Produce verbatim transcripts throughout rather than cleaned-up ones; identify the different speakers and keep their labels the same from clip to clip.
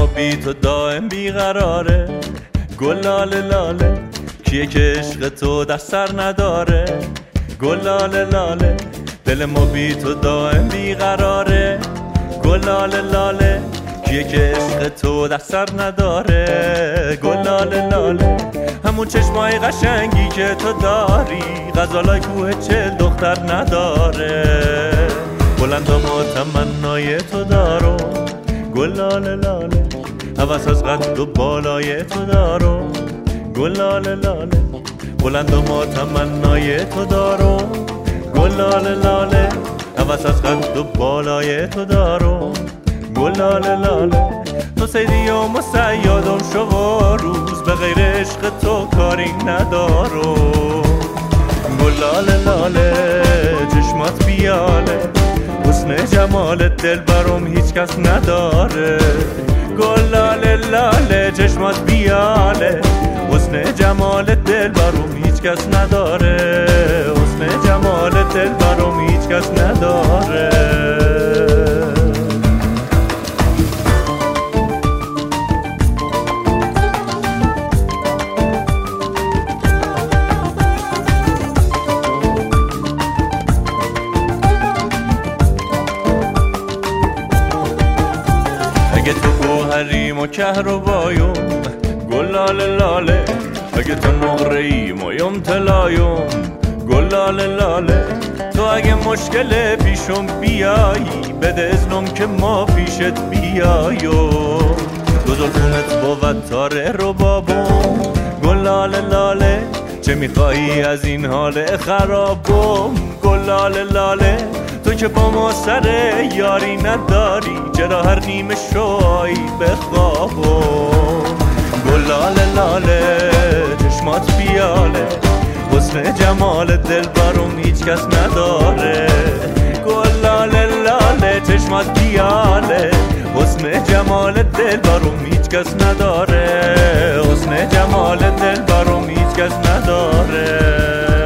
Speaker 1: ما بی تو دائم بیقراره. گل لاله لاله کیه که عشق تو در سر نداره. گل لاله لاله دل ما بی تو دائم بیقراره. گل لاله لاله کیه که عشق تو در سر نداره. گل لاله لاله همون چشمای قشنگی که تو داری غزالای کوه چل دختر نداره. بلند و تمنای تو دارو گل لاله لاله هوس از قد و بالای تو دارو. گل لاله لاله بلند و تمنای تو دارو. گل لاله لاله هوس از قد و بالای تو دارو. گل لاله لاله تو سیدی و مسیادم شو و روز به غیر عشق تو کاری ندارو. گل لاله لاله چشمات بیاله حسن جمالت دل برام هیچ کس نداره. گل لاله لاله چشمات بیاله حسن جمالت دل برام هیچ کس نداره. حسن جمالت دل برام هیچ کس نداره. اگه تو گوهریم و کهرباییم گل لاله لاله. اگه تو نقره‌ای مایم طلایم گل لاله لاله. تو اگه مشکل پیشم بیایی بده اذنم که ما پیشت بیاییم. دو زلفونت بود تاره رو بابم گل لاله لاله. چه میخوایی از این حال خرابم گل لاله لاله. تو که با ما سر یاری نداری چرا هر نیمه شوایی بخوابم. گل لاله لاله چشمات بیاله حسن جمال دل برام هیچ کس نداره. گل لاله لاله چشمات بیاله حسن جمال دل برام هیچ کس نداره. حسن جمال دل برام هیچ کس نداره.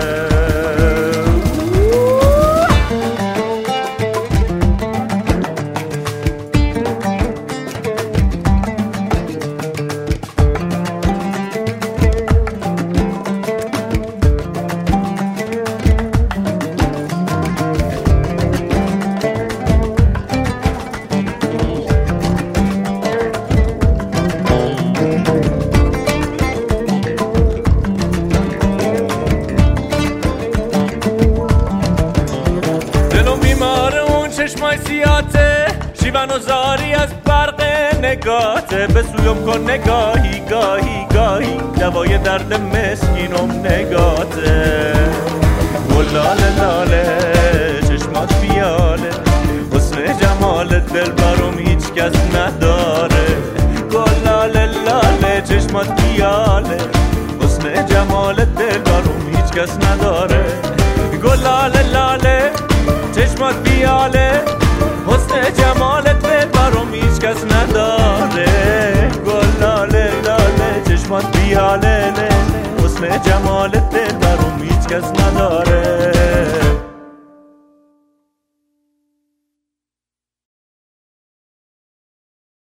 Speaker 1: چشمای سیاته شیون و زاری از برق نگاته. به سویم کن نگاهی گاهی گاهی دوای درد مسکینم نگاته. گل لاله لاله چشمات بیاله حسن جمال دل برام هیچ کس نداره. گل لاله لاله چشمات بیاله حسن جمال دل برام هیچ کس نداره. گل لاله لاله چشمات بیاله حسن جمالت دل برام هیچ کس نداره. گل لاله لاله چشمات بیاله حسن جمالت دل برام هیچ کس نداره.